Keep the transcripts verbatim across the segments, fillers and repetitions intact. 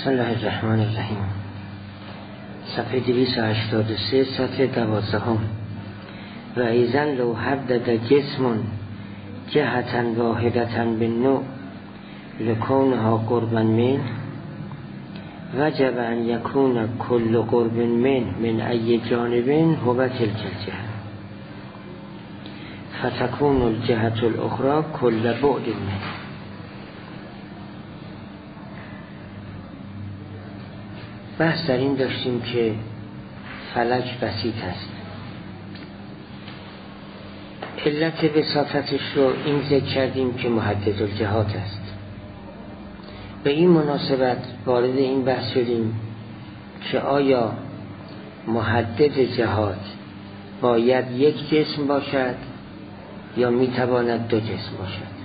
بسم الله الرحمن الرحیم. صفحه دویست و هشتاد و سه، سطر دوازدهم. و ایزن لو حدد جسم جهتا واحدتا بالنوع لکونها قربا من وجب ان یکون کل قرب من من ای جانب هو تلک الجهه فتکون الجهت الاخرى کل بعد من. بحث در این داشتیم که فلک بسیط است. علت بساطتش رو این ذکر کردیم که محدد الجهات است. به این مناسبت وارد این بحث شدیم که آیا محدد جهات باید یک جسم باشد یا میتواند دو جسم باشد.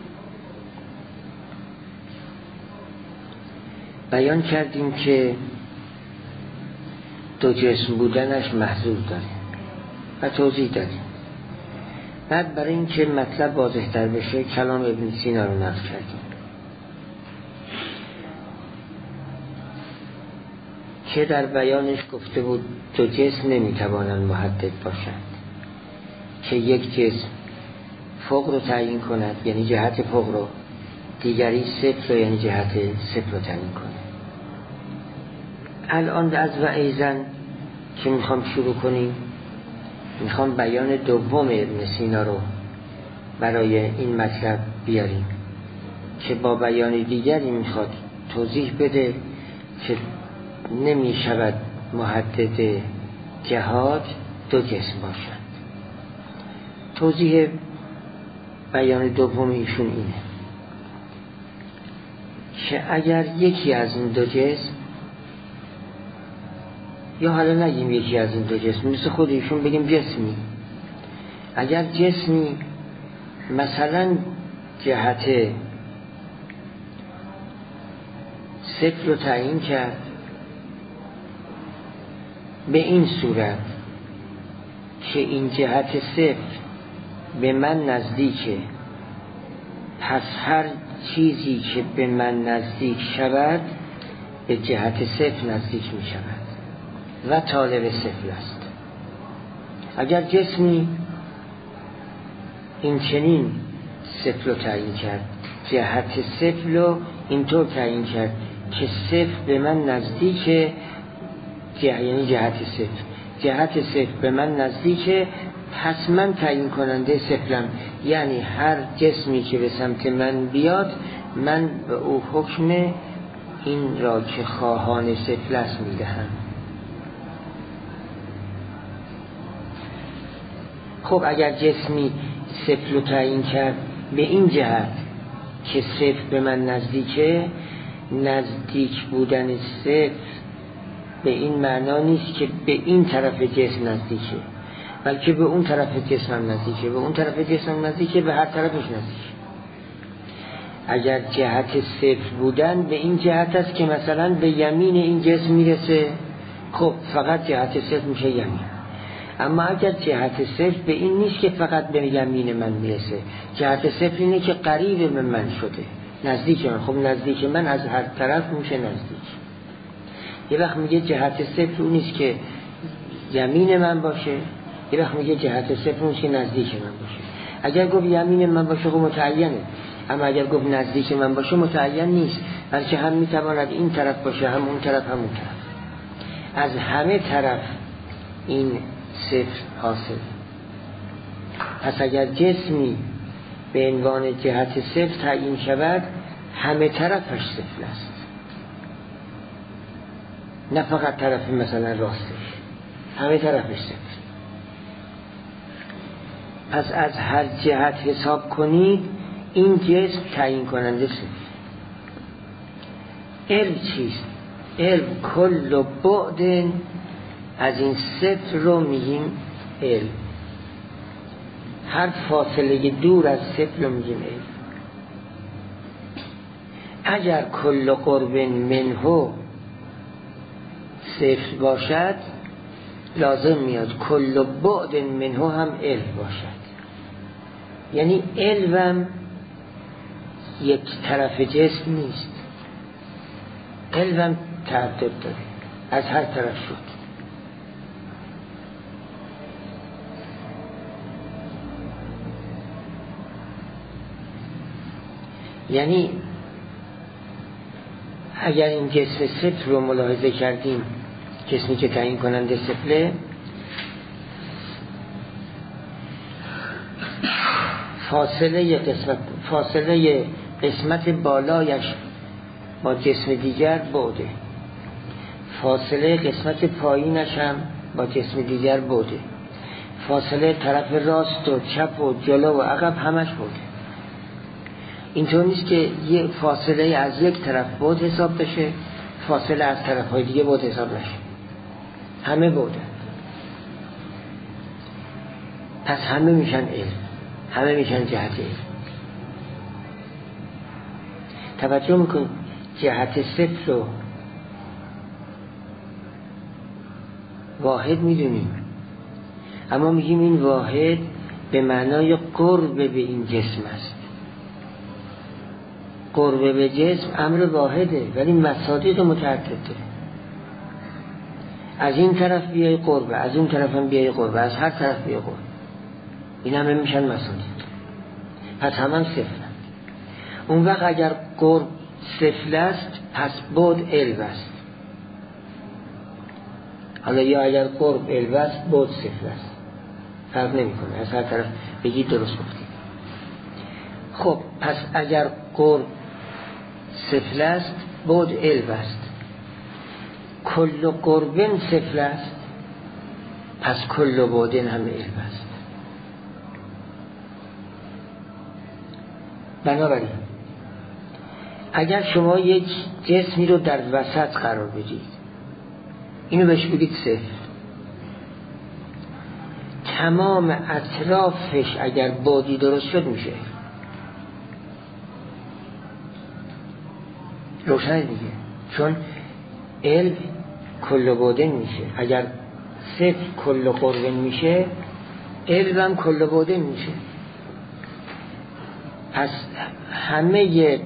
بیان کردیم که دو جسم بودنش محظور داره و توضیح دادیم. بعد برای این که مطلب واضح تر بشه کلام ابن سینا رو نقل کردیم که در بیانش گفته بود دو جسم نمیتوانند محدد باشند، که یک جسم فوق رو تعیین کند یعنی جهت فوق رو، دیگری صفر رو یعنی جهت صفر رو تعیین کند. الان از و ایزن که میخوام شروع کنیم، میخوام بیان دوم ابن سینا رو برای این مطلب بیاریم که با بیان دیگری میخواد توضیح بده که نمیشود محدد جهات دو جسم باشند. توضیح بیان دوم ایشون اینه که اگر یکی از این دو جسم، یا حالا نگیم یکی از این دو جسم، مثل خود ایشون بگیم جسمی، اگر جسمی مثلا جهت صفر رو تعیین کرد به این صورت که این جهت صفر به من نزدیکه، پس هر چیزی که به من نزدیک شود به جهت صفر نزدیک می شود و طالب صفر است. اگر جسمی این چنین صفر رو تعیین کرد، جهت صفر رو اینطور تعیین کرد که صفر به من نزدیکه، جه... یعنی جهت صفر جهت صفر به من نزدیکه، پس من تعیین کننده صفرم، یعنی هر جسمی که به سمت من بیاد من به او حکم این را که خواهان صفر است میدهم. خب اگر جسمی صفر رو تعیین کرد به این جهت که صفر به من نزدیکه، نزدیک بودن صفر به این معنا نیست که به این طرف جسم نزدیکه، بلکه به اون طرف جسم هم نزدیکه، به اون طرف جسم هم نزدیکه، به هر طرفش نزدیکه. اگر جهت صفر بودن به این جهت است که مثلا به یمین این جسم میرسه، خب فقط جهت صفر میشه یمین. اما اگر جهت صفر به این نیست که فقط به یمین من میرسه، جهت صفر اینه که قریب به من شده، نزدیک من، خب نزدیک من از هر طرف میشه نزدیک. یه وقت میگه جهت صفر اون نیست که یمین من باشه، یه وقت میگه جهت صفر اون نیست که نزدیک من باشه. اگر گفت یمین من باشه خب متعینه، اما اگر گفت نزدیک من باشه متعین نیست، بلکه هم میتواند این طرف باشه هم اون طرف هم اون طرف، از همه طرف این صفر حاصل. پس اگر جسمی به عنوان جهت صفر تعیین شود همه طرفش صفر است، نه فقط طرف مثلا راستش، همه طرفش صفر. پس از هر جهت حساب کنید این جسم تعیین کننده صفر. علم چیست؟ علم کل بعد، از این صفر رو میگیم علم، هر فاصله دور از صفر رو میگیم علم. اگر کل قرب منه صفر باشد لازم میاد کل بعد منه هم علم باشد، یعنی علم یک طرف جسم نیست، علم تعدد داره، از هر طرف شد. یعنی اگر این جسم صفر رو ملاحظه کردیم، جسمی که تعیین کننده صفره، فاصله قسمت فاصله قسمت بالایش با جسم دیگر بعده، فاصله قسمت پایینش هم با جسم دیگر بعده، فاصله طرف راست و چپ و جلو و عقب همش بعده. اینطور نیست که یه فاصله از یک طرف بعد حساب بشه، فاصله از طرف های دیگه بعد حساب نشه، همه بعده. پس همه میشن علم، همه میشن جهت علم. توجه میکن جهت صفر رو واحد میدونیم، اما میگیم این واحد به معنای قرب به این جسم است. قرب به جسم امر واحده ولی مصادیق متعدده. از این طرف بیای قرب، از اون طرف هم بیای قرب، از هر طرف بیای قرب، این همه میشن مصادیق. پس همان صفر. اون وقت اگر قرب صفر است پس بعد علو است. حالا یا اگر قرب علو است بعد صفر است، فرق نمیکنه، از هر طرف بگید درست گفتید. خب پس اگر قرب صفر است بعد علو است، کل قربن صفر است پس کل بعدن هم علو است. بنابراین اگر شما یک جسمی رو در وسط قرار بدید، اینو بهش بگید صفر، تمام اطرافش اگر بعدی درست شد میشه روشن دیگه، چون علم کل بعدن میشه. اگر صفر کل قربن میشه، علم هم کل بعدن میشه. پس همه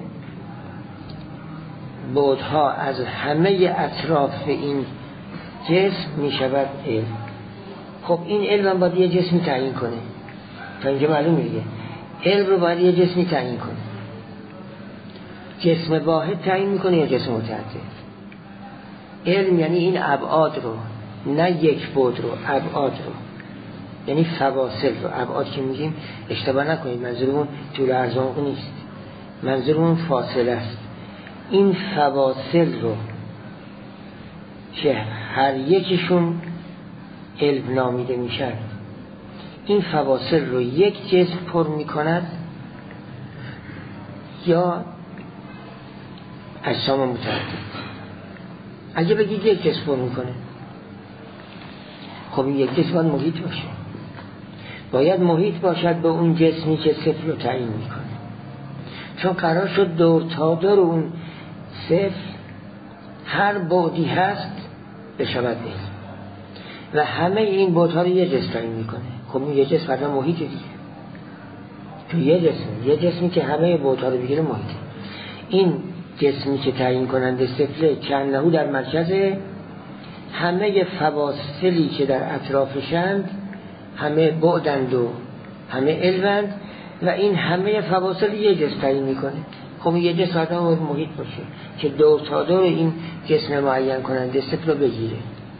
بعدها از همه اطراف این جسم میشود علم. خب این علم هم باید یه جسمی تعیین کنه، تا اینجا معلوم دیگه علم رو باید یه جسمی تعیین کنه. جسم واحد تعیین میکنه یا جسم متعدد؟ علم یعنی این ابعاد رو، نه یک بعد رو، ابعاد رو، یعنی فواصل رو. ابعاد که میگیم اشتباه نکنید، منظورمون طول عرض و عمق نیست، منظورمون فاصله است. این فواصل رو که هر یکیشون علم نامیده میشن، این فواصل رو یک جسم پر میکند یا اجسام متعدد. اگه بگید یک جسم پر میکنه، خب این یک جسم باید محیط باشه، باید محیط باشد به اون جسمی که صفر رو تعیین میکنه، چون قرار شد دور تا دور اون صفر هر بعدی هست بشود علم و همه این بعدها رو یه جسم تعیین میکنه. خب این یه جسم فردا محیط دیگه، تو یه جسم یه جسمی که همه بعدها رو بگیره محیطه. این جسمی که تعیین کننده صفر چندهو در مرکز، همه فواصلی که در اطرافشند همه بعدند و همه علمند و این همه فواصل یه جسم تعیین میکنه. خب یه جسم فردا محیط باشه که دور تا دور این جسم معین کننده صفر رو بگیره.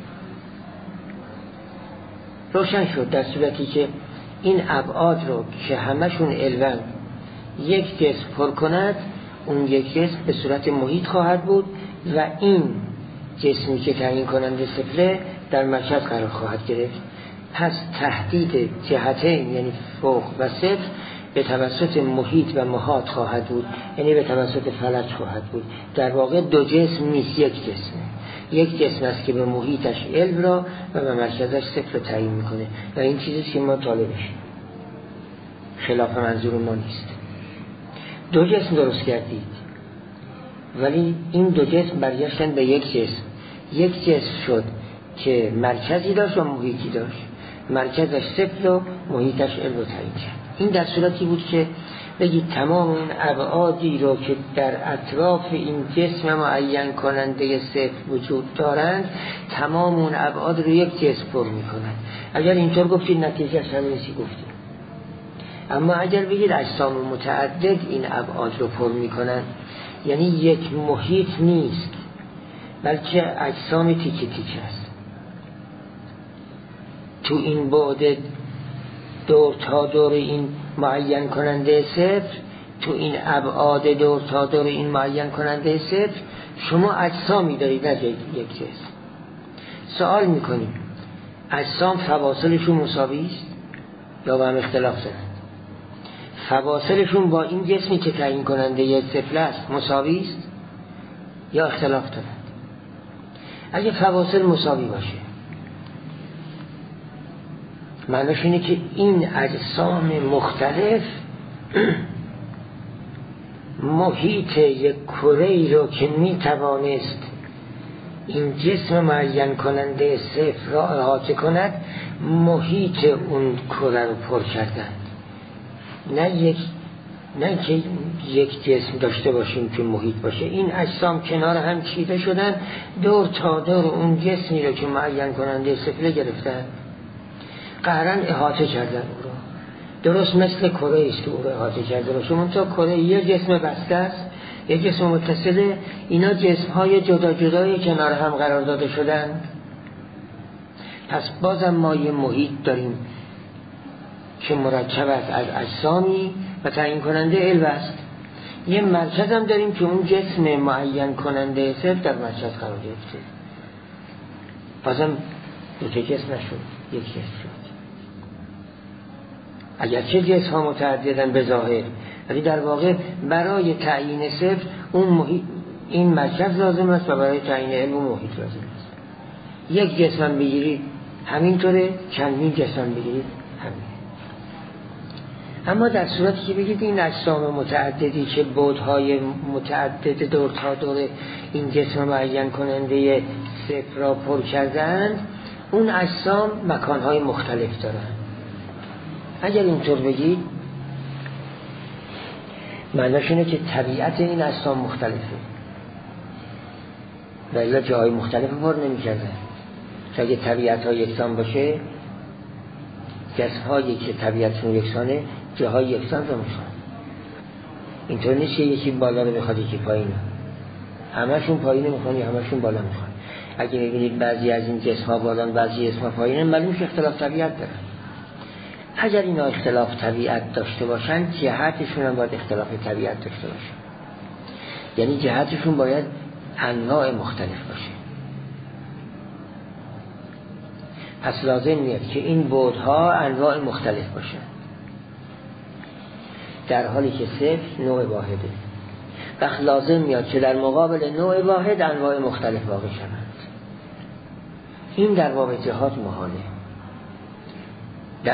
روشن شد در صورتی که این ابعاد رو که همشون علمند یک جسم پر کند، اون یک جسم به صورت محیط خواهد بود و این جسمی که تعیین کننده صفره در مرکز قرار خواهد گرفت. پس تهدید جهتین یعنی فوق و صفر به توسط محیط و محاط خواهد بود، یعنی به توسط فلج خواهد بود. در واقع دو جسم نیست، یک جسمه. یک جسم است که به محیطش علم را و به مرکزش صفر تعیین میکنه و این چیزی که ما طالبشیم، خلاف منظور ما نیست. دو جسم درست کردید ولی این دو جسم برگشتن به یک جسم. یک جسم شد که مرکزی داشت و محیطی داشت، مرکزش صفر و محیطش علم رو تعیین کرد. این در صورتی بود که بگید تمام اون ابعادی رو که در اطراف این جسم معین کننده صفر وجود دارند، تمام اون ابعاد رو یک جسم پر میکنند. اگر اینطور گفتید نتیجه همین چی گفتید. اما اگر بگید اجسام متعدد این ابعاد رو پر میکنند، یعنی یک محیط نیست بلکه اجسام تیکه تیکه است. تو این بعد دور تا دور این معین کننده صفر، تو این ابعاد دور تا دور این معین کننده صفر، شما اجسامی دارید نه یک جسم. سوال میکنیم اجسام فواصلشون مساوی است یا با هم اختلاف دارند؟ فواصلشون با این جسمی که تعیین کننده یک صفر است مساوی است یا اختلاف دارند؟ اگه فواصل مساوی باشه معنیش اینه که این اجسام مختلف محیط یک کره‌ای رو که میتوانست این جسم معین کننده صفر را احاطه کند، محیط اون کره رو پر کردند. نه یک نه که یک جسم داشته باشیم که محیط باشه. این اجسام کنار هم چیده شدن، دور تا دور اون جسمی رو که معین کننده صفر گرفتن، قهرن احاطه کردن او رو. درست مثل کره است که او رو احاطه کرده باشه، منتها کره یه جسم بسته است، یه جسم متصله. اینا جسم های جدا جدای کنار هم قرار داده شدن. پس بازم ما یه محیط داریم که مرکب است از اجسامی و تعیین کننده علو است. یه مرکز هم داریم که اون جسم معین کننده صفر در مرکز قرار گرفته. بازم دو تا جسم نشد، یک جسم شد. اگرچه جسم ها متعددن به ظاهر، ولی در واقع برای تعیین صفر اون محیط، این مرکز لازم است و برای تعیین علم اون محیط لازم است. یک جسم هم بگیرید همینطوره، چندین جسم هم بگیرید همین. اما در صورتی که بگید این اجسام متعددی که بعدهای متعدد دور تا دور این جسم معین کننده صفر را پر کردند، اون اجسام مکانهای مختلف دارند. اگر اینطور بگید معنیش اینه که طبیعت این اجسام مختلفه و الا جاهای مختلف پر نمی کردن. چون اگه طبیعت ها یکسان باشه، جسم هایی که طبیعتشون یکسانه جاهای یکسان رو میخوان. اینطور نیست که یکی بالا رو بخواد یکی پایین، همشون پایین میخوان یا همشون بالا میخوان. اگه میبینید بعضی از این جسم ها بالان بعضی جسم ها پایین، معلومه که اختلاف طبیعت دارن. اگر اینا اختلاف طبیعت داشته باشن، جهتشون هم باید اختلاف طبیعت داشته باشن، یعنی جهتشون باید انواع مختلف باشه. پس لازم میاد که این بعدها انواع مختلف باشن، در حالی که صفر نوع واحده. وقت لازم میاد که در مقابل نوع واحد انواع مختلف واقع شوند. این در باب جهات محاله. در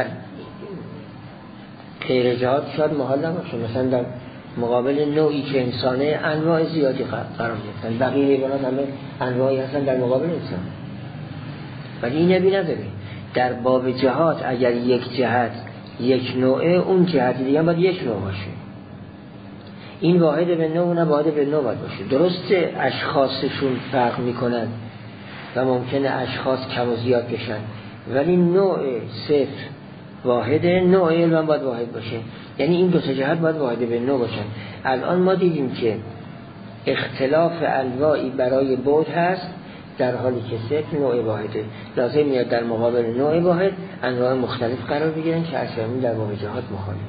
غیر جهات شاید محال نباشه. مثلا در مقابل نوعی که انسانه انواع زیادی قرار گرفتن، بقیه حیوانات همه انواعی هستن در مقابل انسان، ولی این نبی نداره. در باب جهات اگر یک جهت یک نوعه، اون جهت دیگه باید یک نوع باشه. این واحد به نوع نه واحد به نوع باید باشه. درسته اشخاصشون فرق میکنن و ممکنه اشخاص کم و زیاد بشن، ولی نوع صفر واحده، نوع علم باید واحد باشه. یعنی این دو تا جهت باید واحد به نوع باشن. الان ما دیدیم که اختلاف انواعی برای بعد هست، در حالی که صفر نوع واحده. لازم میاد در مقابل نوع واحد انواع مختلف قرار بگیرن که اصلا در باب جهات مخالفه.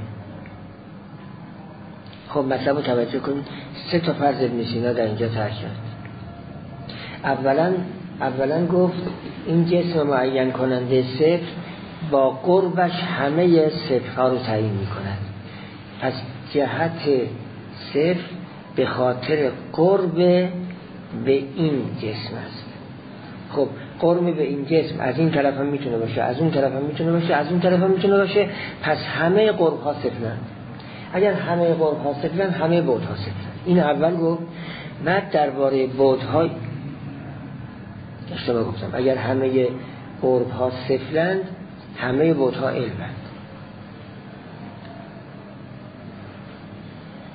خب مثلا توجه کنید، سه تا فرض ابن سینا در اینجا طرح کرد. اولا اولا گفت این جسم معین کننده صفر با قربش همه صفرها رو تعیین می کند. پس جهت صفر به خاطر قرب به این جسم است. خب قرب به این جسم از این طرف هم میتونه باشه، از اون طرف هم میتونه باشه، از اون طرف هم میتونه باشه. پس همه قرب ها صفرند. اگر همه قرب ها صفرند، همه بعد ها صفرند. این اول گفت. بعد درباره بعد ها اشتباه گفتم. اگر همه قرب ها صفرند، همه بعد ها علمند.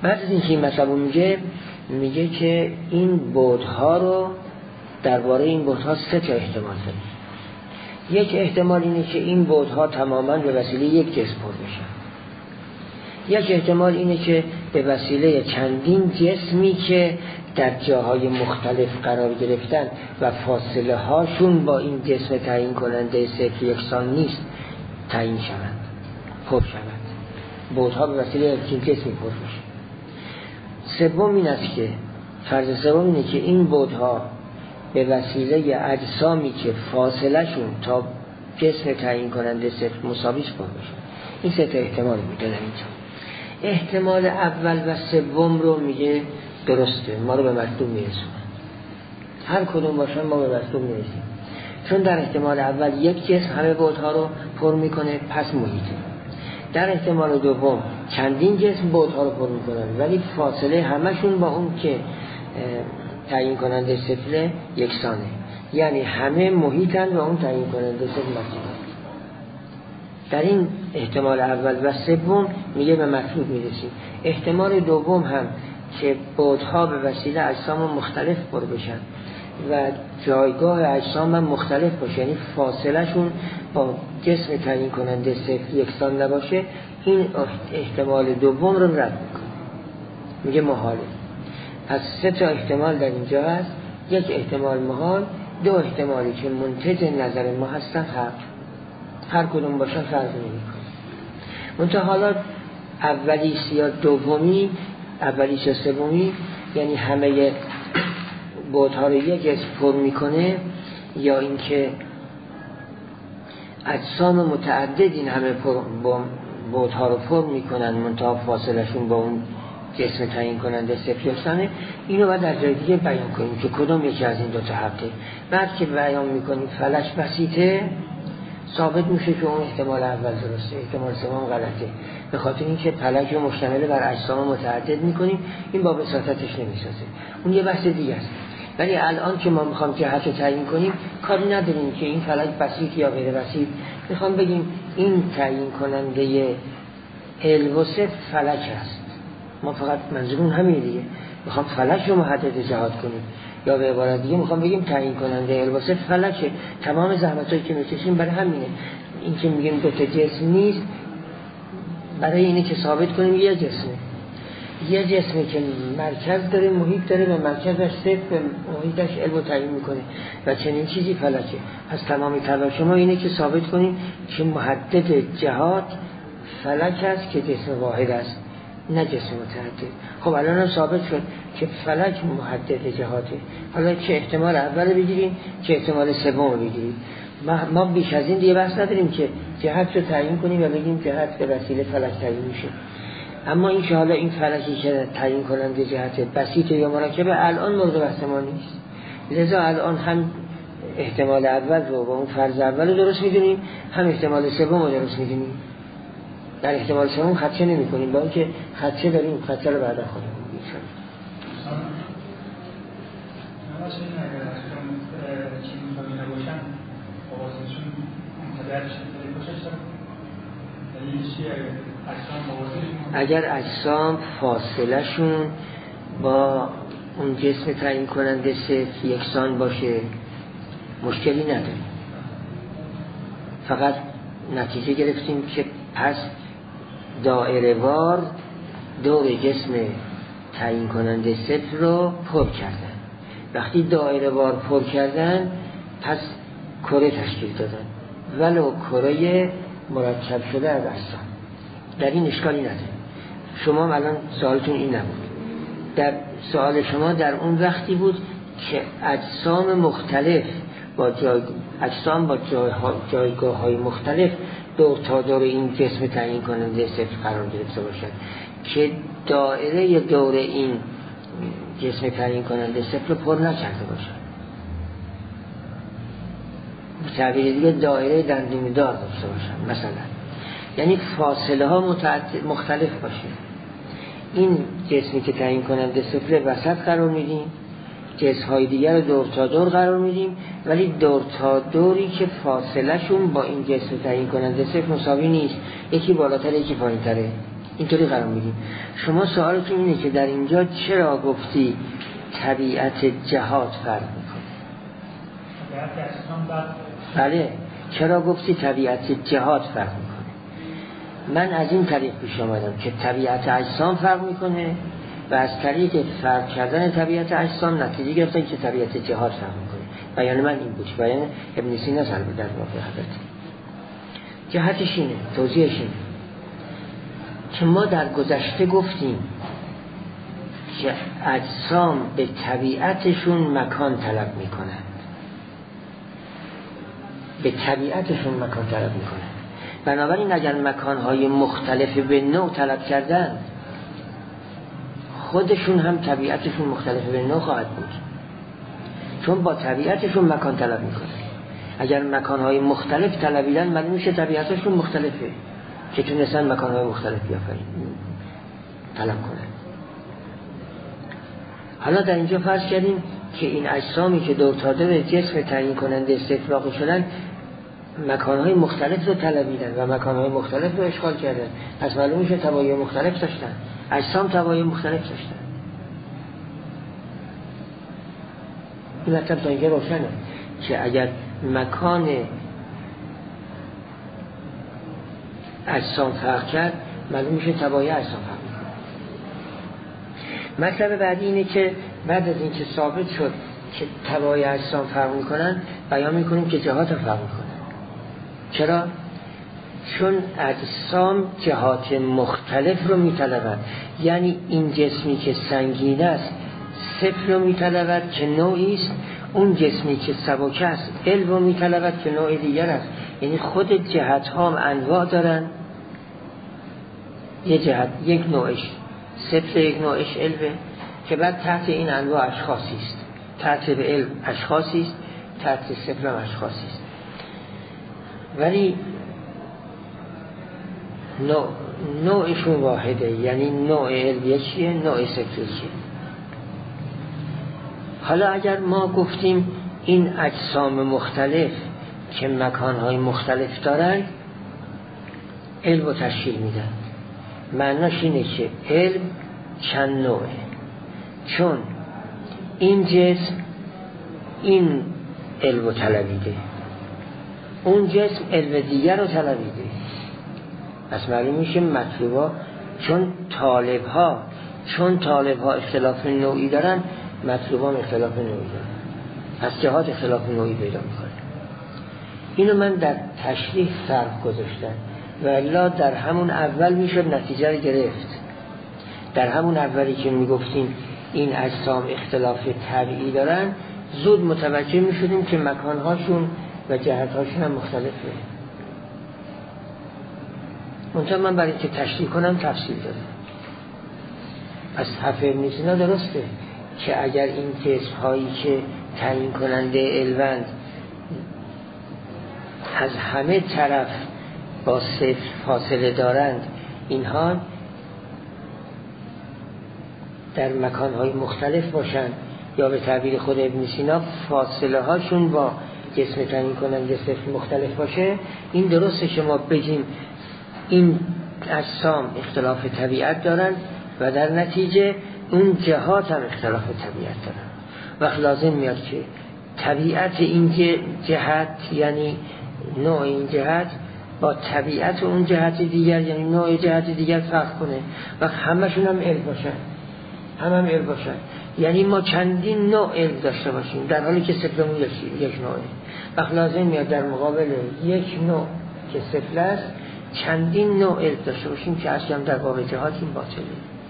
بعد از اینکه این مطلب میگه میگه که این بعدها رو درباره این بعدها سه تا احتمال داره. یک احتمال اینه که این بعدها تماما به وسیله یک جسم پر بشن. یک احتمال اینه که به وسیله چندین جسمی که در جاهای مختلف قرار گرفتن و فاصله هاشون با این جسم تعیین کننده صفر یکسان نیست تعیین شوند، پر شوند. بعدها به وسیله یک جسمی پر بشن. سوم این است که فرض سوم اینه که این بعدها به وسیله اجسامی که فاصله شون تا جسم تعیین کننده صفر مساویش پر بشن. این سه تا احتمال میده در اینجا. احتمال اول و سوم رو میگه درسته، ما رو به مطلوب میرسونه. هر کدوم باشن ما به مطلوب میرسیم. چون در احتمال اول یک جسم همه بعدها رو پر میکنه، پس محیطه. در احتمال دوم چندین جسم بعدها رو پر میکنن ولی فاصله همشون با اون که تعیین کننده صفر یکسانه، یعنی همه محیطن و اون تعیین کننده صفر مطلوبه. در این احتمال اول و سوم میگه به مطلوب میرسیم. احتمال دوم هم که بعدها به وسیله اجسام مختلف پر بشن و جایگاه اجسام هم مختلف باشه، یعنی فاصله شون با جسم تعیین کننده صفر یکسان نباشه، این احتمال دوم رو رد میکنه، میگه محاله. پس سه تا احتمال در اینجا هست. یک احتمال محال، دو احتمالی که منتج نظر ما هستن حق، هر کدوم باشن فرق نمیکنه. منتها حالا اولیش یا دومی، اولیش یا سومی، یعنی همه بعدها رو یک جسم پر میکنه، یا اینکه اجسام متعدد این همه بعدها رو پر میکنن منتها فاصله شون با اون جسم تعیین کننده صفر یکسانه. اینو باید در جای دیگه بیان کنیم که کدوم یکی از این دو تا حقه. بعد که بیان میکنیم فلک بسیطه، ثابت میشه که اون احتمال اول درسته، احتمال سوم غلطه، به خاطر اینکه فلک رو مشتمل بر اجسام متعدد میکنیم، این با بساطتش نمیسازه. اون یه بحث دیگه است. ولی الان که ما میخوام جهت رو تعیین کنیم، کاری نداریم که این فلک بسیط یا غیر بسیط. میخوام بگیم این تعیین کننده علم و صفر فلک است. ما فقط منظورمون همین دیگه، میخوام فلک رو محدد جهات کنیم، یا به عبارت دیگه میخوام بگیم تعیین کننده الباسه فلکه. تمام زحمتایی که میکشیم برای همینه. این که میگیم دو تا جسم نیست، برای اینه که ثابت کنیم یه جسمه، یه جسمی که مرکز داره، محیط داره، به مرکزش صفر، به محیطش علم رو تعیین میکنه و چنین چیزی فلکه. پس تمام تلاش ما اینه که ثابت کنیم که محدد جهات فلک است که جسم واحد است، نه جسم متعدد. خب الان هم ثابت شد که فلک محدد جهاته. حالا چه احتمال اول بگیریم چه احتمال سوم بگیریم، ما بیش از این دیگه بحث نداریم که جهت رو تعیین کنیم و بگیم جهت به وسیله فلک تعیین میشه. اما این که حالا این فلکی که تعیین کننده جهت بسیط یا مرکبه الان مورد بحث ما نیست. لذا الان هم احتمال اول رو با اون فرض اول رو درست میدونیم، هم احتمال سوم رو درست میدونیم. در احتمال سوم خدشه نمی کنیم، با اینکه خدشه داریم، خدشه رو بعدا خواهیم میشن. اگر اجسام فاصله شون با اون جسم تعیین کننده صفر یکسان باشه مشکلی نداره، فقط نتیجه گرفتیم که پس دائره وار دور جسم تعیین کننده صفر رو پر کردن. وقتی دائره وار پر کردن پس کره تشکیل دادن، ولو کره مرکب شده از اجسام. در این اشکالی نداره. شما الان سوالتون این نبود، در سوال شما در اون وقتی بود که اجسام مختلف با جای... اجسام با جایگاه های مختلف دور تا دور این جسم تعیین کننده صفر قرار گرفته باشد که دائره دور این جسم تعیین کننده صفر پر نکرده باشد. به تعبیر دیگه دائره دندون دار داشته باشد مثلا، یعنی فاصله ها متعدد مختلف باشه. این جسمی که تعیین کننده صفر وسط قرار میدیم، جسم های دیگر رو دور تا دور قرار میدیم، ولی دور تا دوری که فاصله شون با این جسم تعیین کننده صفر مساوی نیست، یکی بالاتر یکی پایین تره. اینطوری قرار میدیم. شما سوالتون اینه که در اینجا چرا گفتی طبیعت جهات فرق میکنه؟ بله، چرا گفتی طبیعت جهات فرق میکنه؟ من از این طریق پیش آمدم که طبیعت اجسام فرق میکنه و از طریق فرق کردن طبیعت اجسام نتیجه گرفتن که طبیعت جهات فرق میکنه. بیان من این بود، بیان ابن سینا سر بود در واقع حضرت. جهتش اینه، توضیحش اینه که ما در گذشته گفتیم که اجسام به طبیعتشون مکان طلب میکنند، به طبیعتشون مکان طلب میکنند. بنابراین اگر مکانهای مختلف به نوع طلب کردن، خودشون هم طبیعتشون مختلف به نوع خواهد بود، چون با طبیعتشون مکان طلب میکنن. اگر مکانهای مختلف طلبیدن، معلوم میشه طبیعتشون مختلفه که تونستن مکانهای مختلف بیافرین طلب کنن. حالا در اینجا فرض کردیم که این اجسامی که دور تا دور جسم تعیین کننده استفراغ شدن، مکانهای مختلف رو طلبیدن و مکانهای مختلف رو اشغال کردن، پس معلوم میشه طبایع مختلف داشتن، اجسام طبایع مختلف داشتن. این مطلب تا اینجا روشنه که اگر مکان اجسام فرق کرد، معلوم میشه طبایع اجسام فرق میکنه. مطلب بعدی اینه که بعد از اینکه ثابت شد که طبایع اجسام فرق میکنن، بیان میکنیم که جهات فرق میکنن. چرا؟ چون اجسام جهات مختلف رو میطلبن. یعنی این جسمی که سنگین است صفر رو میطلبد که نوعی است، اون جسمی که سبک است علو رو میطلبد که نوع دیگر است. یعنی خود جهت ها هم انواع دارن، یک جهت یک نوعش صفر، یک نوعش علوه، که بعد تحت این انواع اشخاصی است، تحت به علم اشخاصی است، تحت صفر هم اشخاصی است. ولی نوع نوعشون واحده، یعنی نوع علویه چیه؟ نوع صفری چیه؟ حالا اگر ما گفتیم این اجسام مختلف که مکانهای مختلف دارن علم رو تشکیل میدن، معناش اینه که علم چند نوعه، چون این جسم این علم رو طلبیده، اون جسم علم دیگر رو طلبیده، پس معلوم میشه مطلوبا چون طالب ها چون طالب ها اختلاف نوعی دارن، مطلوبا هم اختلاف نوعی دارن، پس جهات اختلاف نوعی پیدا میکنه. اینو من در تشریح فرق گذاشتم و الا در همون اول میشد نتیجه رو گرفت. در همون اولی که میگفتیم این اجسام اختلاف طبیعی دارن، زود متوجه میشدیم که مکانهاشون و جهتهاشون هم مختلفه. منطقه من برای که تشریح کنم تفصیل دارم. پس حرف ابن سینا درسته که اگر این جسم هایی که تعیین کننده علوند از همه طرف با صفر فاصله دارند، اینها در مکانهای مختلف باشند، یا به تعبیر خود ابن سینا فاصله هاشون با جسم تعیین کننده صفر مختلف باشه، این درسته که ما بگیم این اجسام اختلاف طبیعت دارن و در نتیجه اون جهات هم اختلاف طبیعت دارن. وقت لازم میاد که طبیعت این جهت یعنی نوع این جهت با طبیعت اون جهت دیگر یعنی نوع جهت دیگر فرق کنه و همشون هم علم باشن، هم هم علم باشن. یعنی ما چندین نوع علم داشته باشیم در حالی که صفرمون یک نوعه. وقت لازم میاد در مقابل یک نوع که صفر است چندین نوع علم داشته باشیم که اصلا در باب جهات این باطله.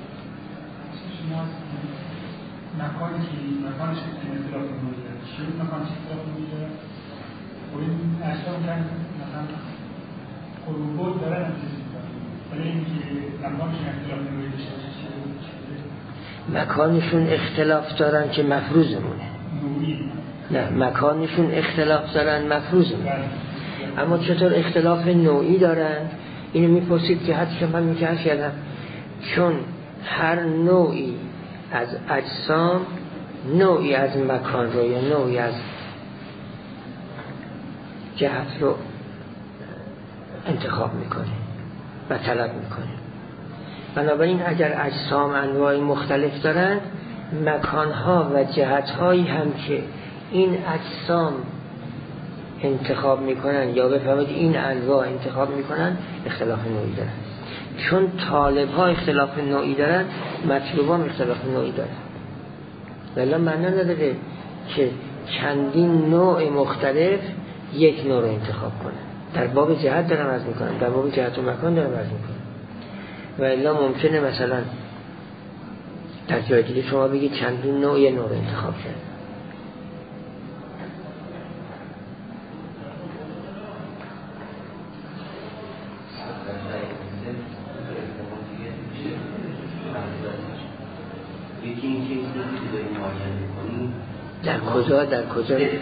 مکانی که مکانش که اطلاف نوعی داره چون مکانش اطلاف نوعی داره و این اشتام کن مثلا خروبات دارن ولی اینکه مکانش اطلاف نوعی داشته مکانشون اختلاف دارن که مفروضمونه نوعی نه مکانشون اختلاف دارن مفروضمونه. اما چطور اختلاف نوعی دارن؟ اینو میپرسید که حتی من میکرد کردم چون هر نوعی از اجسام نوعی از مکان رو یا نوعی از جهت رو انتخاب میکنه و طلب میکنه. بنابراین اگر اجسام انواع مختلف دارند، مکانها و جهتهایی هم که این اجسام انتخاب میکنن یا بفرمایید این انواع انتخاب میکنن اختلاف نوعی دارن. چون طالب ها اختلاف نوعی دارن، مطلوبان اختلاف نوعی دارن. ولی معنی نداره که چندین نوع مختلف یک نوع رو انتخاب کنن. در باب جهت دارم عرض میکنم، در باب جهت و مکان دارم عرض میکنم. و الا ممکنه مثلا در جای دیگه شما بگید چندین نوع یه نوع رو انتخاب کرد. در کجا در کجا سه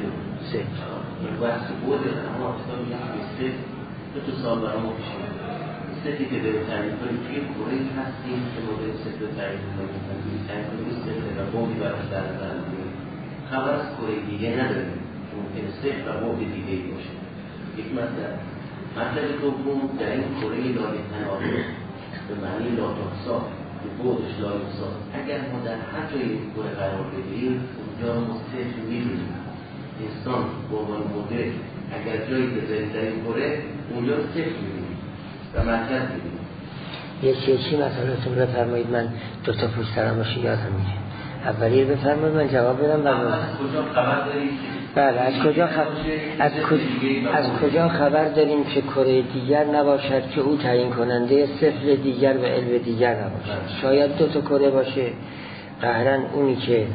سه این واسه بود اما اصلا میگم سه دو تا سال برام پیش میاد. سه که به تعریف کنیم توی کره هستیم که مورد سه تا تعریف کنیم. تعریف کنیم سه تا بودی براش در نظر بگیریم. خبر از کره دیگه نداریم که ممکنه سه و بود دیگه ای باشه. یک مطلب مطلب دوم در این کره لایه تناظر به معنی لاتاکسا که بودش لایه اگر ما در هر جای کره قرار بگیریم اونجا ما سه میبینیم. انسان با عنوان مدل اگر جایی بذاریم در این کره اونجا رو صفر می‌بینیم و مطلب می‌بینیم. یه چیزی مثلا بفرمایید، من دو تا پشت سرم باشی یادم میگه. اولی رو بفرمایید من جواب بدم. بعد از کجا خبر داریم؟ بله از کجا خبر از کجا از کجا خبر داریم که کره دیگر نباشد که او تعیین کننده صفر دیگر و علم دیگر نباشد. شاید دو تا کره باشه، قهرن اونی که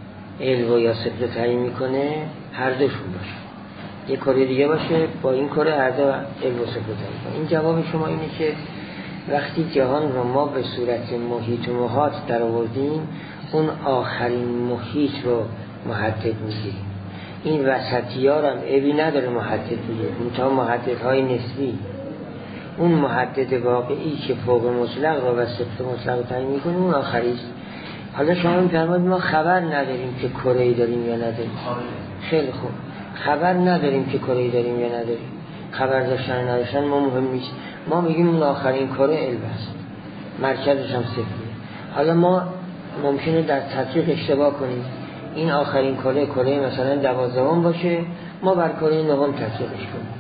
علم و یا صفر تعیین میکنه هر دوشون باشه، یک کره دیگه باشه با این کره هر دو علم و صفر تعیین کنه. این جواب شما اینه که وقتی جهان رو ما به صورت محیط و محاط در آوردیم، اون آخرین محیط رو محدد میگیریم. این وسطی ها هم عیبی نداره محدد بگیریم، تا محددهای نسبی. اون محدد واقعی که فوق مطلق رو و صفر مطلق رو تعیین میکنه اون آخریست. حالا شما می‌فرمایید ما خبر نداریم که کره‌ای داریم یا نداریم. خیلی خوب، خبر نداریم که کره‌ای داریم یا نداریم. خبر داشتن و نداشتن ما مهم نیست. ما میگیم اون آخرین کره علم است، مرکزش هم صفره. حالا ما ممکنه در تطبیق اشتباه کنیم، این آخرین کره کره مثلا دوازدهم باشه، ما بر کره نهم تطبیقش کنیم.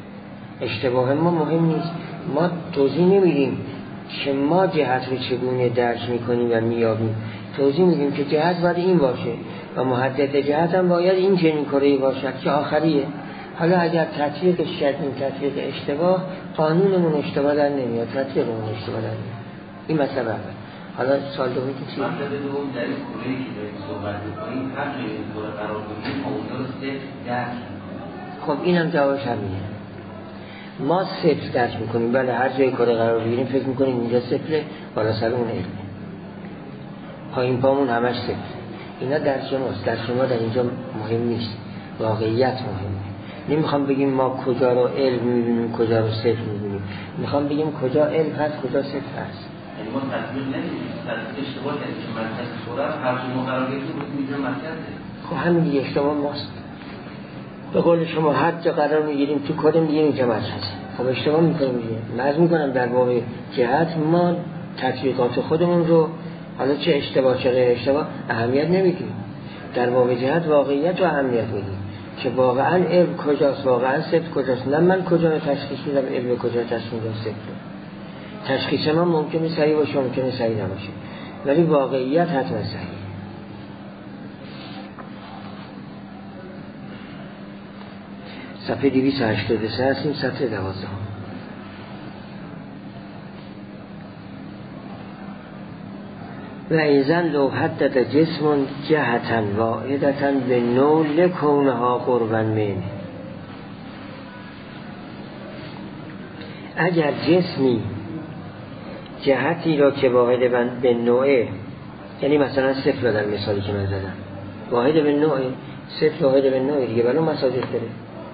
اشتباه ما مهم نیست. ما توضیح نمیدیم که ما جهت رو چگونه درک میکنیم و میابیم. توضیح میدیم که جهت باید این باشه و محدد جهت هم باید این چنین کره‌ای باشد که آخریه. حالا اگر تطبیقش کردیم تطبیق اشتباه، قانونمون اشتباه در نمیاد، تطبیقمون اشتباه در نمیاد. این مسئله اول. حالا سال دومی که چیه؟ مطلب دوم در این کره‌ای که داریم صحبت می‌کنیم هر جای این کره قرار بگیریم اونجا رو صفر درک. خب اینم جوابش همینه. ما صفر درک میکنیم، بله هر جای کره قرار بگیریم فکر میکنیم اینجا صفره، بالا سر اون علمه، پایین پامون همش صفر. اینا در شماست، در شما در اینجا مهم نیست، واقعیت مهمه. نمیخوام بگیم ما کجا رو علم میبینیم کجا رو صفر میبینیم، میخوام بگیم کجا علم هست کجا صفر هست. یعنی ما تطبیق نمیدیم، تطبیق اشتباه کردیم که مرکز کره هر جای ما قرار بگیریم اینجا مرکزه. خب همین دیگه اشتباه ماست. به قول شما هر جا قرار میگیریم تو کره میگیم اینجا مرکزه. خب اشتباه میکنیم دیگه. من میکنم در واقع جهت ما تطبیقات خودمون رو، حالا چه اشتباه چه غیر اشتباه، اهمیت نمیدیم. در واقع جهت واقعیت رو اهمیت میدیم که واقعا علم کجاست، واقعا صفر کجاست. نه من کجا رو تشخیص میدم علم کجا تشخیص میدم صفر. تشخیص من ممکنه صحیح باشه ممکنه صحیح نباشه، ولی واقعیت حتما صحیحه. صفحه دویست و هشتاد و سه هستیم، صفحه دوازده. و ایزن لو حدد جسم جهتا واحدتا به نوع لکونها قربا من. اگر جسمی جهتی را که واحد به نوعه، یعنی مثلا صفر در مثالی که من زدم، واحد به نوعه، صفر واحد به نوعه دیگه بلا مساجد داره،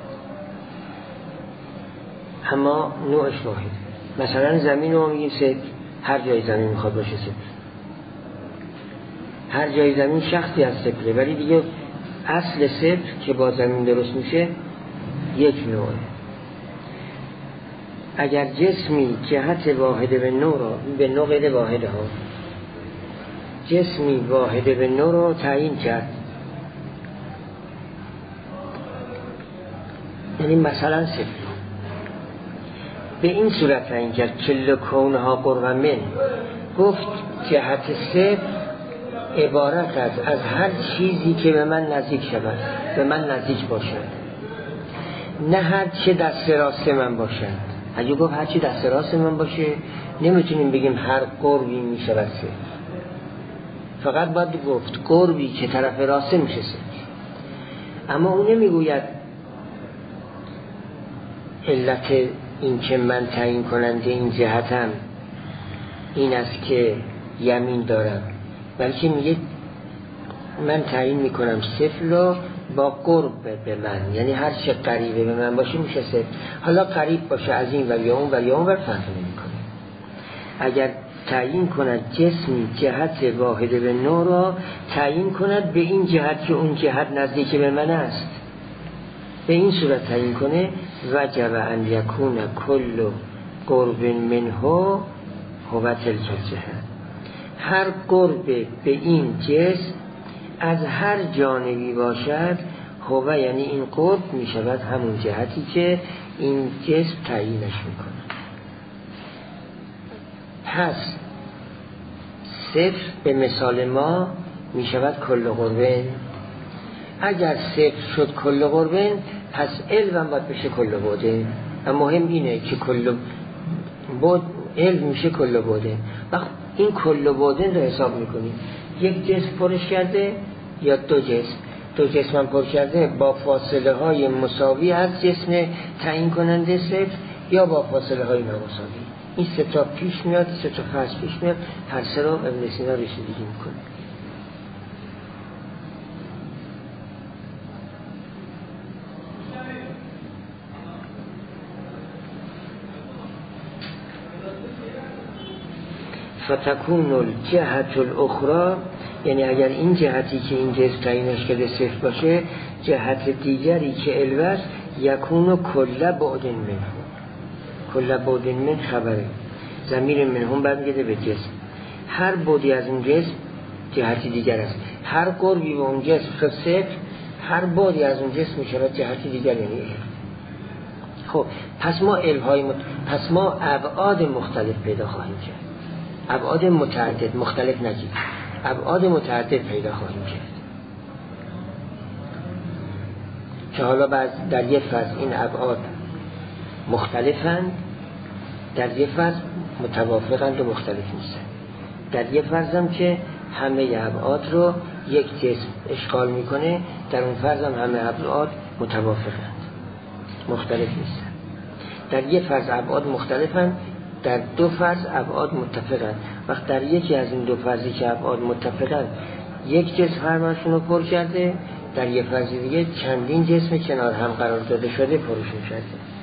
اما نوعش واحد. مثلا زمین رو میگیم صفر، هر جای زمین میخواد باشه صفر، هر جای زمین شخصی از صفره، ولی دیگه اصل صفر که با زمین درست میشه یک نوعه. اگر جسمی جهت واحد به نو را به نو غیر واحد ها جسمی واحد به نو را تعیین کرد، یعنی مثلا صفر به این صورت تعیین کرد کل کونها قربا من، گفت جهت صفر عبارت است از هر چیزی که به من نزدیک شود، به من نزدیک باشد، نه هر چه دست راست من باشد. اگه گفت هر چی دست راست من باشه نمیتونیم بگیم هر قربی میشود صفر، فقط باید گفت قربی که طرف راسته میشه صفر. اما اون نمیگوید علت این که من تعیین کننده این جهتم این است که یمین دارم، بلکه میگه من تعیین میکنم صفر رو با قرب به من، یعنی هر چه قریبه به من باشه میشه صفر. حالا قریب باشه از این و یا اون و یا اون فرق نمیکنه. اگر تعیین کند جسمی جهت واحد به نو را تعیین کند به این جهت که اون جهت نزدیک به من است، به این صورت تعیین کنه وجب ان یکون کل قرب منه هو تلک الجهت، هر قرب به این جسم از هر جانبی باشد، هو یعنی این قرب می شود همون جهتی که این جسم تعیینش می کند. پس صفر به مثال ما می شود کل قربن. اگر صفر شد کل قربن پس علم باید بشه کل بوده. و مهم اینه که کل بود علم میشه کل بوده. و این کل بوده رو حساب میکنیم، یک جسم پرش کرده یا دو جسم دو جسم پر کرده با فاصله های مساوی از جسم تعیین کننده صفر یا با فاصله های نامساوی. این سه تا پیش میاد، سه تا فرض پیش میاد، هر سه رو ابن سینا رسیدگی میکنه. فتکون الجهت الاخرى، یعنی اگر این جهتی که این جسم تعیینش کرده صفر باشه، جهت دیگری که الوس یکون کل بعد منه، کل بعد من خبره، ضمیر منهم برمیگرده به جسم. هر بعدی از اون جسم جهتی دیگر است. هر قربی به اون جسم شد صفر، هر بعدی از اون جسم میشه جهتی دیگر، یعنی علم. خب پس ما علم‌های مت... پس ما ابعاد مختلف پیدا خواهیم کرد، ابعاد متعدد، مختلف نگید، ابعاد متعدد پیدا خواهیم کرد که حالا بعد در یک فصل این ابعاد مختلفند، در یک فصل متوافقند و مختلف نیستند. در یک فصل هم که همه ابعاد رو یک جسم اشغال میکنه، در اون فصل هم همه ابعاد متوافقند، مختلف نیستند. در یک فصل ابعاد مختلفند، در دو فرض ابعاد متفقن. وقت در یکی از این دو فرضی که ابعاد متفقن یک جسم هرمشون رو پر کرده، در یک فرض دیگه چندین جسم کنار هم قرار داده شده پرشون شده.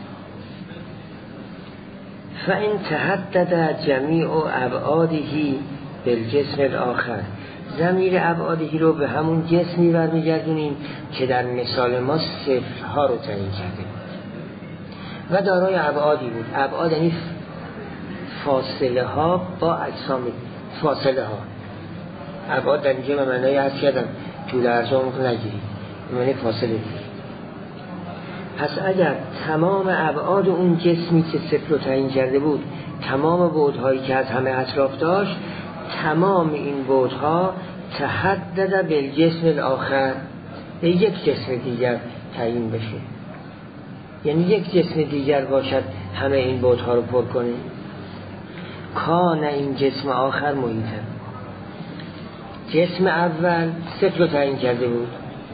فإن تحدد جمیع ابعادهی بالجسم الاخر، ضمیر ابعادهی رو به همون جسمی برمیگردونیم که در مثال ما صفرها رو تعیین کرده و دارای ابعادی بود. ابعاد یعنی فاصله ها با اجسام، فاصله ها. ابعاد در اینجا به معنای عرض کردم طول ارجام رو نگیرید، به معنی فاصله دید. پس اگر تمام ابعاد اون جسمی که صفر رو تعیین کرده بود، تمام بعدهایی که از همه اطراف داشت، تمام این بعدها تحدد بالجسم الاخر، به یک جسم دیگر تعیین بشه، یعنی یک جسم دیگر باشد همه این بعدها رو پر کنه. کان این جسم آخر محیطه، جسم اول صفر رو تعیین کرده بود،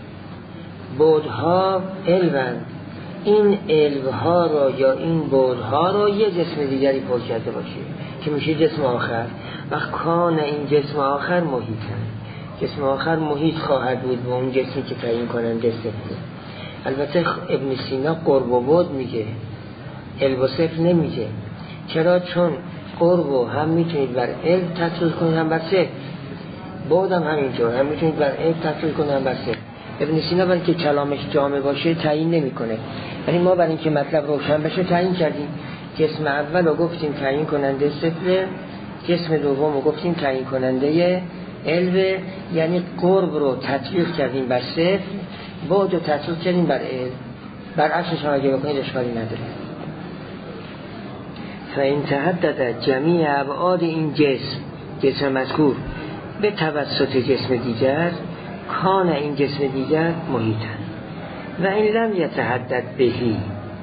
بعدها علوند، این علوها را یا این بعدها را یه جسم دیگری پر کرده باشه که میشه جسم آخر. و کان این جسم آخر محیطه، جسم آخر محیط خواهد بود به اون جسمی که تعیین کننده صفر. البته ابن سینا قرب و بعد میگه، علو و صفر نمیگه. چرا؟ چون قرب هم میتونید بر علم تطبیق کنید هم بر صفر، بعد هم همینطور، هم میتونید بر علم تطبیق کنید هم بر صفر. ابن سینا برای که کلامش جامع باشه تعیین نمیکنه، یعنی ما برای اینکه مطلب روشن بشه تعیین کردیم. جسم اول رو گفتیم تعیین کننده صفر، جسم دوم رو گفتیم تعیین کننده علو، یعنی قرب رو تطبیق کردیم بر صفر، بعد رو تطبیق کردیم بر علو. برعکسش هم اگه بکنید اشکالی نداره. فإن تحدد جمیع ابعاد این جسم جسم مذکور به توسط جسم دیگر، کان این جسم دیگر محیطن و این لم یتحدد بهی،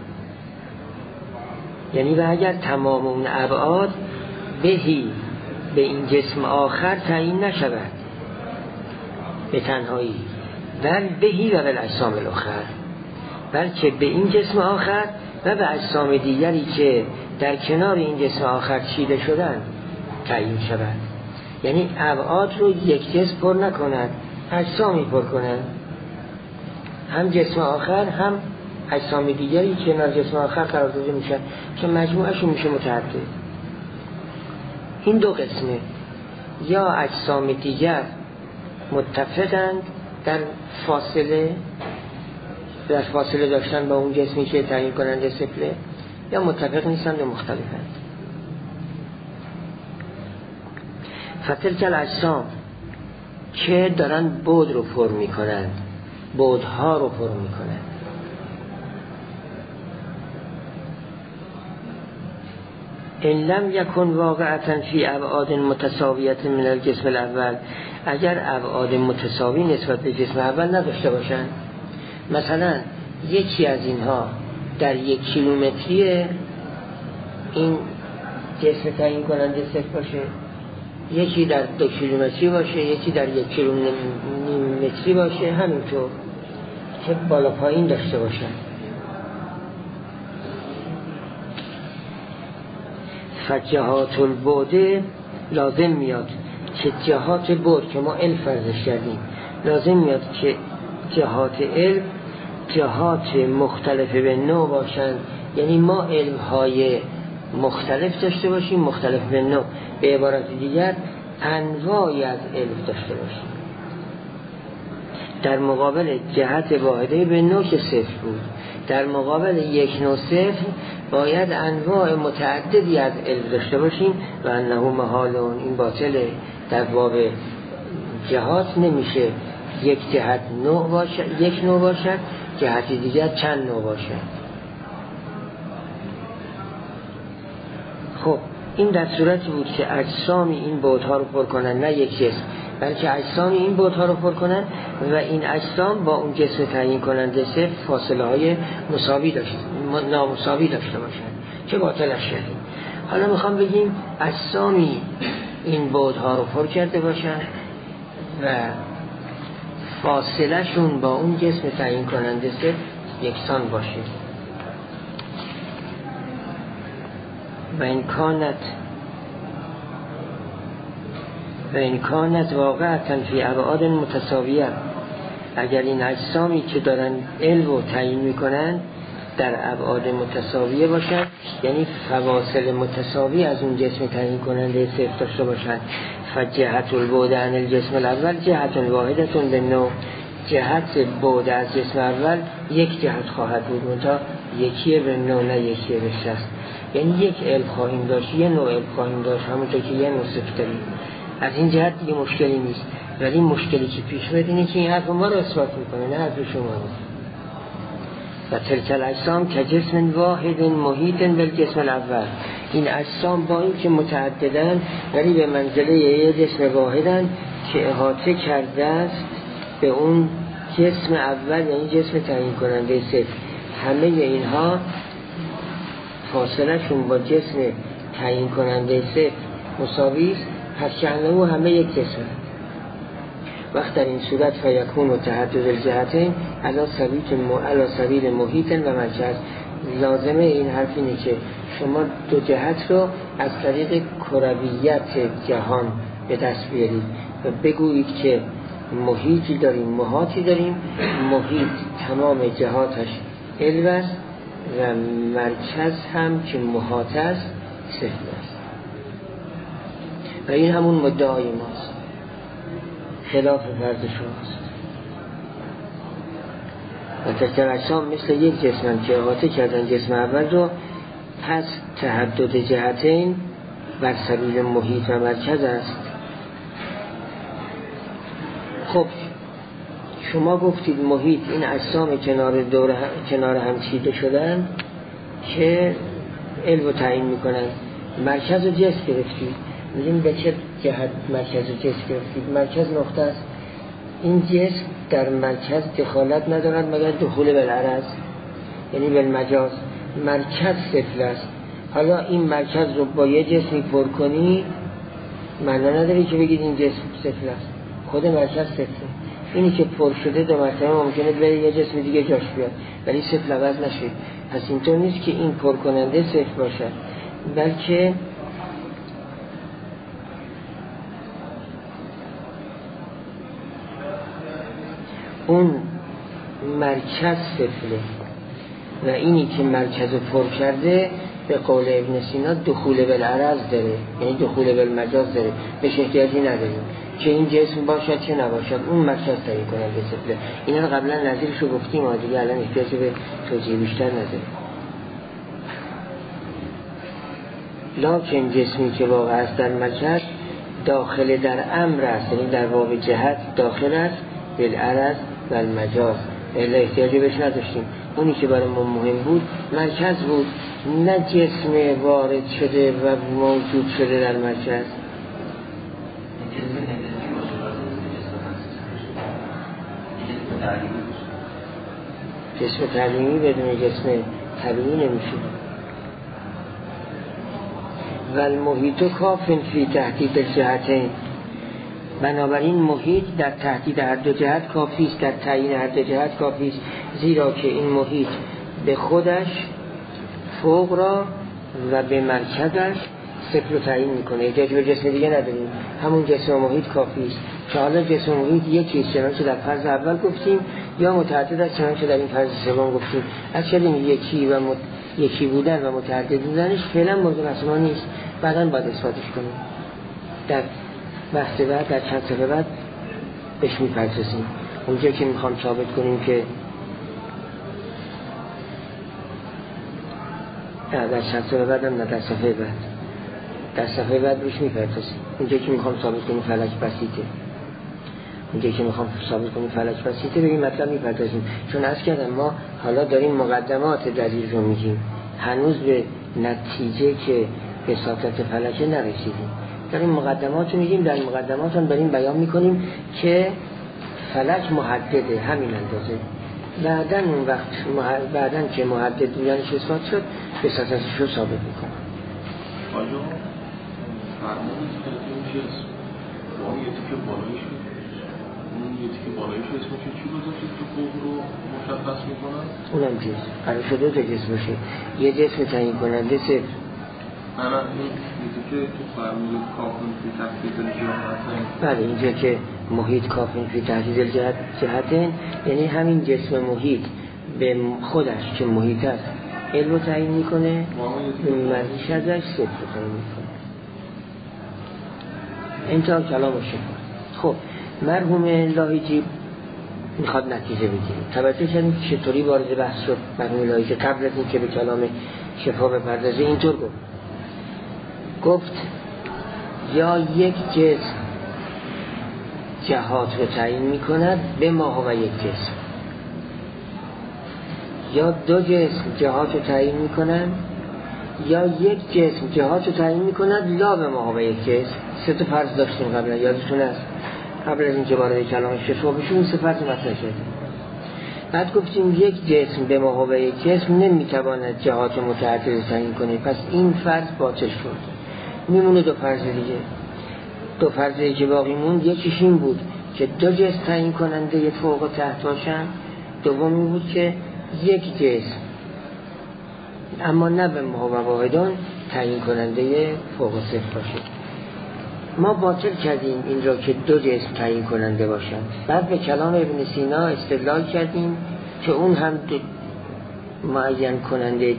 یعنی و اگر تمام اون ابعاد بهی به این جسم آخر تعیین نشود به تنهایی، بل بهی و بل اجسام الاخر، بلکه به این جسم آخر و به اجسام دیگری که در کنار این جسم آخر چیده شدن تعیین شود. یعنی ابعاد رو یک جسم پر نکند، اجسامی پر کنند، هم جسم آخر هم اجسام دیگری که کنار جسم آخر قرار داده میشن که مجموعشون میشه متعدد. این دو قسمه، یا اجسام دیگر متفقند در فاصله در فاصله داشتن با اون جسمی که تعیین کننده صفره، یا متفق نیستند و مختلفند. فتلک الاجسام که دارن بعد رو پر میکنند، بعدها رو پر میکنند، ان لم یکن واقعتا فی ابعاد متساویت من الجسم الاول، اگر ابعاد متساوی نسبت به جسم اول نداشته باشند، مثلا یکی از اینها در یک کیلومتری این جسم تعیین کننده صفر باشه، یکی در دو کیلومتری باشه، یکی در یک کیلومتری باشه، همینطور که بالا پایین داشته باشن. فجهات البعد لازم میاد که جهات بعد که ما علم فرضش کردیم، لازم میاد که جهات علم جهات مختلف به نوع باشن، یعنی ما علمهای مختلف داشته باشیم، مختلف به نوع، به عبارت دیگر انواعی از علم داشته باشیم، در مقابل جهت واحده به نوع که صفر بود. در مقابل یک نوع صفر باید انواع متعددی از علم داشته باشیم و انه محالون، این باطله. در باب جهات نمیشه یک جهت نوع باشد، یک نوع باشد، جهت دیگر چند نوع باشد. خب این در صورتی بود که اجسامی این بعدها رو پر کنن، نه یک جسم، بلکه اجسامی این بعدها رو پر کنن و این اجسام با اون جسم تعیین کننده صفر فاصله های مساوی داشت نامساوی داشته باشن که باطلش شدیم. حالا میخوام بگیم اجسامی این بعدها رو پر کرده باشن و فاصله شون با اون جسم تعیین کننده صفر یکسان باشه. و این کانت و این کانت واقعا فی ابعاد متساویه، اگر این اجسامی که دارن علم رو تعیین میکنن در ابعاد متساویه باشن، یعنی فواصل متساوی از اون جسم تعیین کننده صفر داشته باشن، فجهت البعد عن الجسم الاول جهت واحدتون به نوع، جهت بعد از جسم اول یک جهت خواهد بود، منتها یکی به نوع نه یکی به شخص. یعنی یک علم خواهیم داشت، یه نوع علم خواهیم داشت، همونطور که یه نوع صفر داریم. از این جهت دیگه مشکلی نیست، ولی مشکلی که پیش میاد اینه که این حرف ما رو اثبات میکنه، نه حرف شما رو. و تلک الاجسام که جسم واحد محیط بالجسم الاول، این اجسام با این که متعددن ولی به منزله یه جسم واحدن که احاطه کرده است به اون جسم اول، یعنی جسم تعیین کننده صفر. همه اینها فاصله شون با جسم تعیین کننده صفر مساوی است، پس شأنه همه یک جسم. وقت در این صورت فیکون و تحدد الجهتین علی سبیل علی سبیل محیط و مرکز. لازمه این حرف اینه که شما دو جهت رو از طریق کرویت جهان به دست بیارید و بگویید که محیطی داریم، محاطی داریم، محیط تمام جهاتش علو است و مرکز هم که محاط است صفر است. و این همون مدعای ماست، خلاف فرض شماست. و تلک الاجسام مثل یک جسمن که احاطه کردن جسم اول رو پس تحدد جهتین بر سبیل محیط و مرکز است. خب شما گفتید محیط این اجسام کنار دور هم، کنار هم چیده شدن که علم رو تعیین میکنن. مرکز و جسم گرفتید، میگیم به چه جهت مرکز و جسم گرفتید؟ مرکز نقطه است. این جسم در مرکز دخالت ندارد مگر دخول بالعرض، یعنی بالمجاز. مرکز صفر است. حالا این مرکز رو با یه جسمی پر کنی معنا نداری که بگید این جسم صفر است، خود مرکز صفره. اینی که پر شده دو مرتبه ممکنه بره یه جسم دیگه جاش بیاد ولی صفر عوض نشه. پس اینطور نیست که این پر کننده صفر باشد، بلکه اون مرکز صفره و اینی که مرکز رو پر کرده به قول ابن سینا دخول بالعرض داره، یعنی دخول بالمجاز داره، بهش احتیاجی نداریم که این جسم باشد چه نباشد، اون مرکز تعیین کننده صفره. اینا رو قبلا نظیرش رو گفتیم و دیگه الان احتیاجی به توضیح بیشتر نداره. لکن جسمی که واقع است در مرکز داخل در امر است، یعنی در باب جهت داخل است بالعرض و المجاز، الا احتیاجی بهش نداشتیم. اونی که برای ما مهم بود مرکز بود، نه جسم وارد شده و موجود شده در مرکز. جسم تعلیمی بدون جسم طبیعی نمیشه. و المحیط کاف فی تهدید الجهتین، بنابراین محیط در تهدید هر دو جهت کافی است، در تعیین هر دو جهت کافی است، زیرا که این محیط به خودش فوق را و به مرکزش صفر رو تعیین میکنه. احتیاج به جسم دیگه نداریم، همون جسم و محیط کافی است. که حالا جسم و محیط یکی است، چنانچه در فرض اول گفتیم، یا متعدد است چنانچه در این فرض سوم گفتیم. اصلا این یکی و مت... یکی بودن و متعدد بودنش فعلا موضوع بحث ما نیست، بعداً باید اثباتش کنیم. در بحث بعد در چند صفحه بعد بهش میپردازیم. اونجا که میخوام ثابت کنیم که نه در چند صفحه بعد هم نه در صفحه بعد در صفحه بعد بهش میپردازیم. اونجا که میخوام ثابت کنیم فلک بسیطه اونجا که میخوام ثابت کنیم فلک بسیطه به این مطلب میپردازیم. چون از کردم ما حالا داریم مقدمات دلیل رو میگیم، هنوز به نتیجه که بساطت فلکه نرسیدیم. داریم مقدمات رو میگیم، در مقدمات هم داریم بیان میکنیم که فلک محدده، همین اندازه. بعدن اون وقت محد... بعدن که محدد بودنش اثبات شد بساطتش رو ثابت میکنم. آیا فرمانید که این چیز با اون یه تیکه بالایش اون یه تیکه بالایش اسمش چی گذاشتید تو فوق رو مشخص میکنن؟ اونم جسم قرار شده تا جسم باشه، یه جسم تعیین کننده صفر. نه نه این که تو فرمود کافن فی تهدید الجهتین، بله اینجا که محیط کافن فی تهدید الجهتین یعنی همین جسم محیط به خودش که محیط است علم رو تعیین میکنه، مرزش ازش صفر رو تعیین میکنه. انتها کلام شفا. خب مرحوم لاهیجی میخواد نتیجه بگیریم. توجه کنیم که چطوری وارد بحث شد. مرحوم لاهیجی قبل از این که به کلام شفا بپردازه اینطور گفت گفت یا یک جسم جهات رو تعیین میکند به ما و یک جسم، یا دو جسم جهات رو تعیین میکنند، یا یک جسم جهات رو تعیین میکند لا به ما و یک جسم. سه تا فرض داشتیم قبلا، یادتون است قبل از اینکه وارد کلام شفا بشیم سه فرض مطرح کردیم. بعد گفتیم یک جسم به ما و یک جسم نمیتواند جهات متعدد تعیین کنه، پس این فرض باطل شد. میمونه دو فرض دیگه. دو فرضی که باقی موند یکیش این بود که دو جسم تعیین کننده یه فوق و تحت باشن، دومی بود که یک جسم اما نه به ما و واحدان تعیین کننده فوق و صفر باشه. ما باطل کردیم این را که دو جسم تعیین کننده باشن. بعد به کلام ابن سینا استدلال کردیم که اون هم معین کننده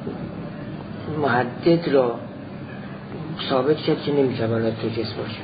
محدد را ثابت کرد که نمیتواند دو جسم باشه.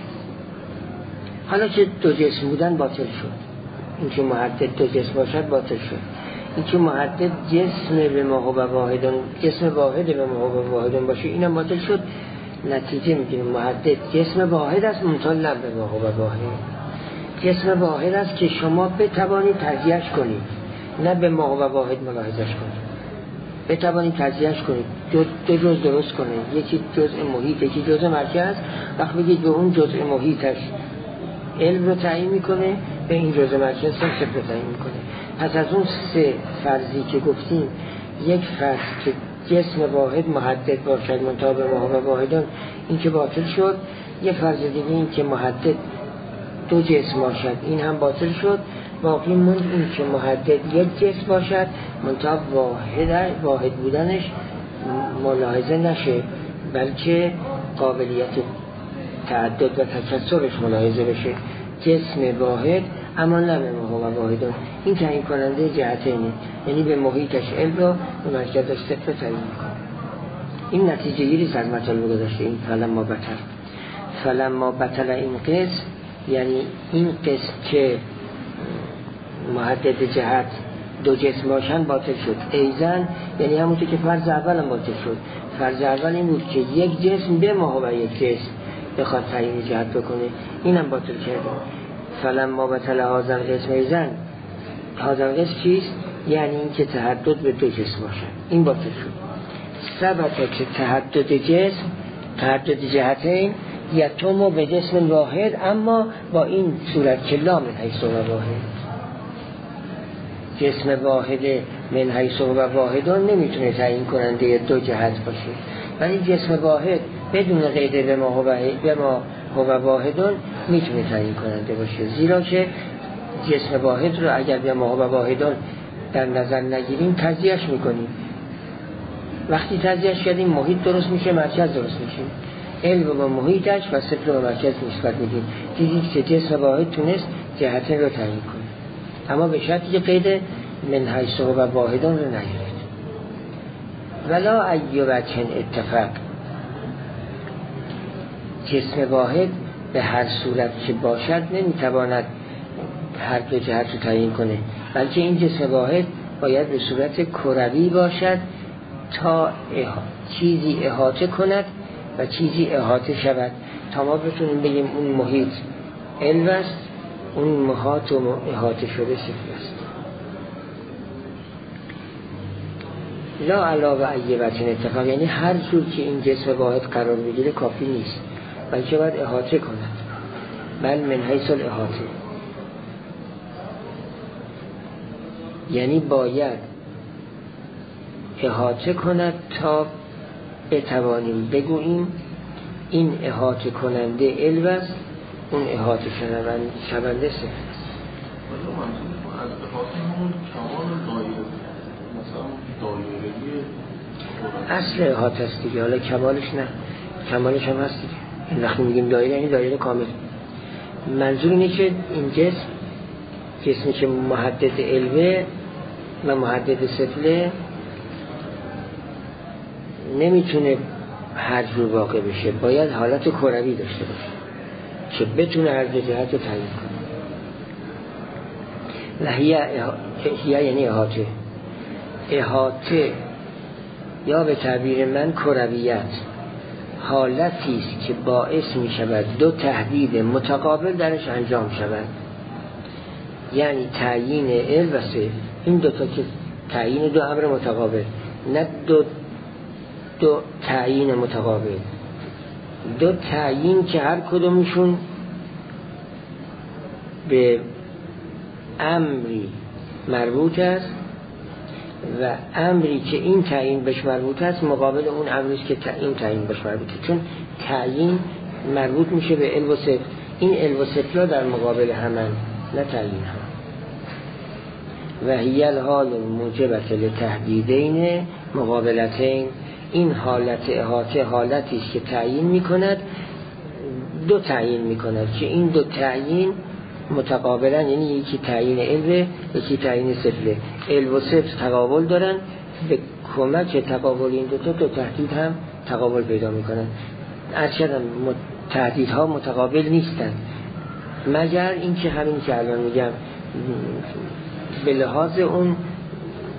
حالا که دو جسم بودن باطل شد، این که محدد دو جسم باشد باطل شد. این که محدد جسم به ما هو واحدون، جسم واحد به ما هو واحدون باشه، اینم باطل شد. نتیجه میگیریم محدد جسم واحد است منتها نه به ما هو واحد. جسم واحد است که شما بتوانید تجزیه‌اش کنید، نه به ما هو واحد ملاحظه‌اش کنید. بتوانید تجزیه‌اش کنید، دو, دو جزء درست کنید، یکی جزء محیط یکی جزء مرکز. وقت بگید به اون جزء محیطش علم رو تعیین میکنه، به این جزء مرکز هم صفر رو تعیین میکنه. پس از اون سه فرضی که گفتیم، یک فرض که جسم واحد محدد باشد منتها به ما هو واحدون، این که باطل شد. یک فرض دیگه این که محدد دو جسم باشد، این هم باطل شد. باقی موند این که محدد یک جسم باشد منتها واحد واحد بودنش ملاحظه نشه، بلکه قابلیت تعدد و تکثرش ملاحظه بشه. جسم واحد اما نه به ما هو واحدون، این تعیین کننده جهتینه، یعنی به محیطش علم رو به مرکزش صفر تعیین میکنه. این نتیجه گیری از مطالب گذاشته. این فلما بطل فلما بطل این قسم، یعنی این قسم که محدد جهت دو جسم باشن باطل شد. ایزن یعنی همونطور که فرض اول هم باطل شد. فرض اول این بود که یک جسم به ما هو یک جسم بخواد تعیین جهت بکنه، اینم باطل کرده. فلما بطل هذا القسم ایزن، هذا القسم چیست؟ یعنی این که تحدد به دو جسم باشن، این باطل شد. ثبت که تحدد جسم تحدد جهتین یتم به جسم واحد، اما با این صورت که لا من حیث و واحد. جسم واحد من حیث و واحدون نمیتونه تعیین کننده دو جهت باشه، ولی جسم واحد بدون قید به ما هو به ما هو واحدون میتونه تعیین کننده باشه، زیرا که جسم واحد رو اگر به ما هو واحدون در نظر نگیریم تجزیه‌اش میکنیم. وقتی تجزیه‌اش کردیم محیط درست میشه، مرکز درست میشه. علم و محیطش و صفر و مرکز نسبت میدیم. دیدید که جسم واحد تونست جهتین رو تعیین کنه، اما به شرطی که قید من حیث و واحدون رو نگیرید. ولا ای وجه اتفاق، جسم واحد به هر صورت که باشد نمیتواند هر دو جهت رو تعیین کنه، بلکه این جسم واحد باید به صورت کروی باشد تا احا... چیزی احاطه کند و چیزی احاطه شود، تا ما بتونیم بگیم اون محیط علم است، اون محاط و احاطه شده صفر است. لا علاوه ای وجه اتفاق، یعنی هر جور که این جسم واحد قرار بگیره کافی نیست، بلکه باید احاطه کند. بل من حیث الاحاطه، یعنی باید احاطه کند تا بتوانیم بگوییم این احاطه کننده علم است، اون احاطه شونده صفر است. ولی منظور از احاطه همون کمال دایره، مثلا دایره‌ای اصل احاطه است دیگه، حالا کمالش نه، کمالش هم هست دیگه. این وقتی میگیم دایره یعنی دایره کامل. منظور اینه که این جسم جسمی که محدد علمه و محدد صفره نمیتونه هر جور واقع بشه، باید حالت کروی داشته باشه که بتونه هر دو جهت رو تعیین کنه. لحیه احیه یعنی احاطه. احاطه یا به تعبیر من کرویت حالتی است که باعث می شود دو تهدید متقابل درش انجام شود، یعنی تعیین علم و صفر. این دو تا که تعیین دو امر متقابل، نه دو دو تعیین متقابل، دو تعیین که هر کدومشون به امری مربوط است و امری که این تعیین بهش مربوط است مقابل اون امری که این تعیین بهش مربوطه، چون تعیین مربوط میشه به علم و صفر. این علم و صفر در مقابل همن، نه تعیین هم. و هی الحال موجبت لتهدیدین مقابلتین، این حالت احاطه حالتی است که تعیین میکند، دو تعیین میکند که این دو تعیین متقابلا، یعنی یکی تعیین علم یکی تعیین صفر. علم و صفر تقابل دارن، به کمک تقابل این دو تا دو تهدید هم تقابل پیدا میکنن. ارشدم تهدیدها متقابل نیستن، مگر اینکه همین که الان میگم به لحاظ اون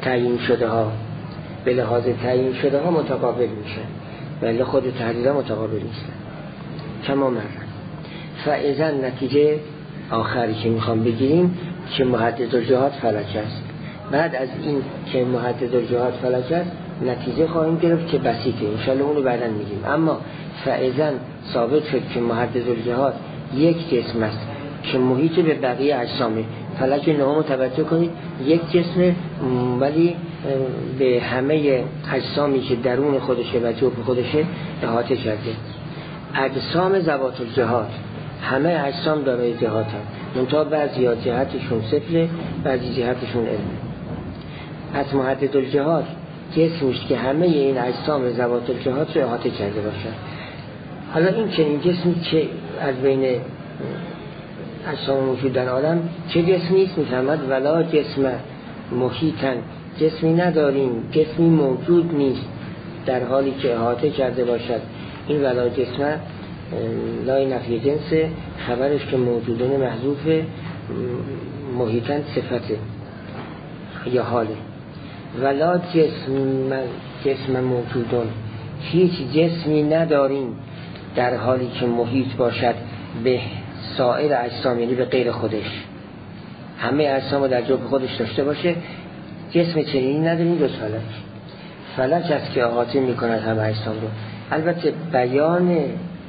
تعیین شده ها به لحاظ تعیین شده ها متقابل میشن، ولی خود تحلیل ها متقابل نیستن. کما مرن فاذا نتیجه آخری که میخوام بگیریم که محدد الجهات فلک است. بعد از این که محدد الجهات فلک است نتیجه خواهیم گرفت که بسیطه، انشالله اونو بعداً میگیم. اما فاذا ثابت شد که محدد الجهات یک جسم است که محیط به بقیه اجسامه. فلک نهم توجه کنید، یک جسم ولی به همه اجسامی که درون خودشه و جوف خودشه احاطه کرده. اجسام ذوات الجهات، همه اجسام دارای جهات هم، منتها بعضی ها جهتشون صفر، بعضی جهتشون علم. از محدد الجهات جسمیست که همه این اجسام ذوات الجهات رو احاطه کرده باشد. حالا این چنین جسمی که از بین اجسام موجود در عالم چه جسمی است میفهمد؟ ولا جسم محیطن، جسمی نداریم، جسمی موجود نیست در حالی که احاطه کرده باشد. این ولا جسم لای نفی جنس، خبرش که موجودن محذوف، محیطن صفته یا حاله. ولا جسم جسم موجودن، هیچ جسمی نداریم در حالی که محیط باشد به سایر اجسام، یعنی به غیر خودش، همه اجسام رو در جوف خودش داشته باشه. جسم چنینی نداریم جز فلک. فلک است که احاطه میکند همه اجسام رو. البته بیان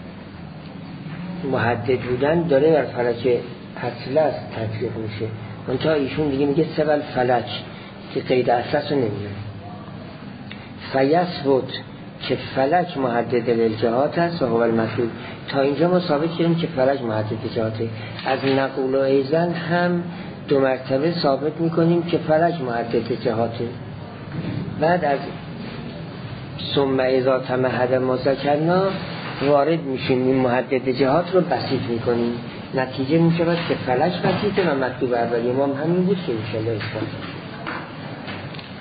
محدد بودن داره در فلک اطلس تطبیق میشه، منتها ایشون دیگه میگه سبل فلک که قید اطلس رو نمیده. فیثبت که فلک محدد للجهات است و هو المطلوب. تا اینجا ما ثابت کردیم که فلک محدد جهاته. از نقول و ایزن هم دو مرتبه ثابت میکنیم که فلک محدد جهاته. بعد از ثم اذا تمهد ما ذکرنا وارد میشیم، این محدد جهات رو بسیط میکنیم. نتیجه میشود که فلک بسیطه و مطلوب اولی ما همین بود که انشاءالله اثبات